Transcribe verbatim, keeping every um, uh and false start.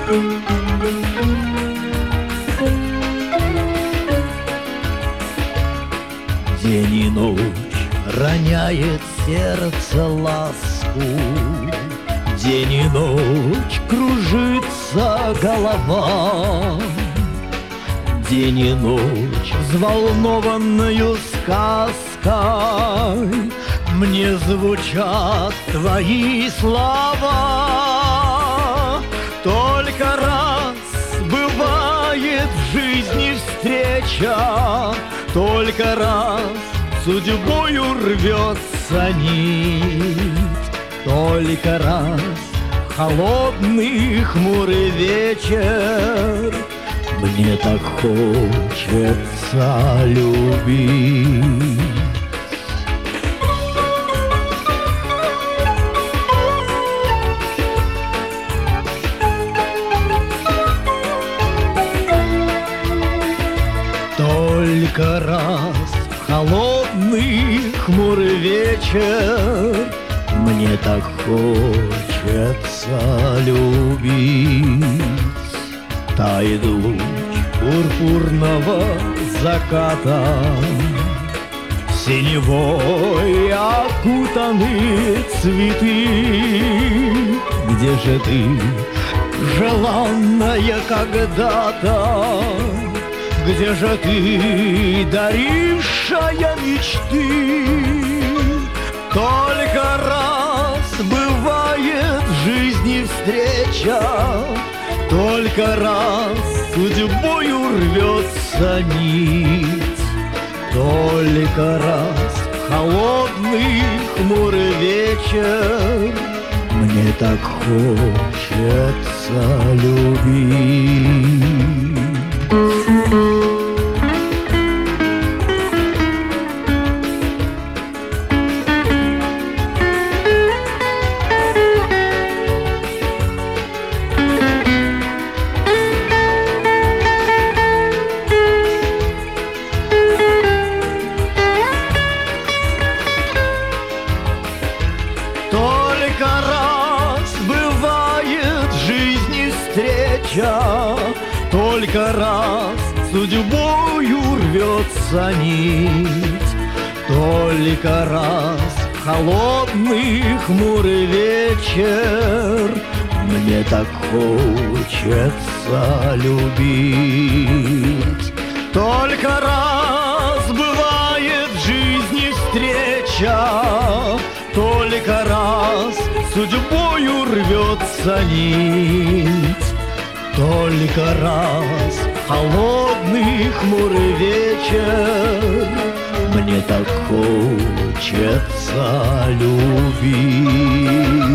День и ночь роняет сердце ласку, день и ночь кружится голова, день и ночь взволнованною сказкой мне звучат твои слова. Только раз бывает в жизни встреча, только раз судьбою рвется нить, только раз холодный хмурый вечер мне так хочется любить. Только раз в холодный хмурый вечер мне так хочется любить. Тает луч пурпурного заката, синевой окутаны цветы. Где же ты, желанная когда-то? Где же ты, дарившая мечты? Только раз бывает в жизни встреча, только раз судьбою рвется нить, только раз холодный хмурый вечер мне так хочется любить. Только раз бывает в жизни встреча, только раз судьбою рвется нить, только раз холодный хмурый вечер мне так хочется любить. Только раз бывает в жизни встреча, только раз судьбою рвется нить, только раз холодный хмурый вечер мне так хочется любить.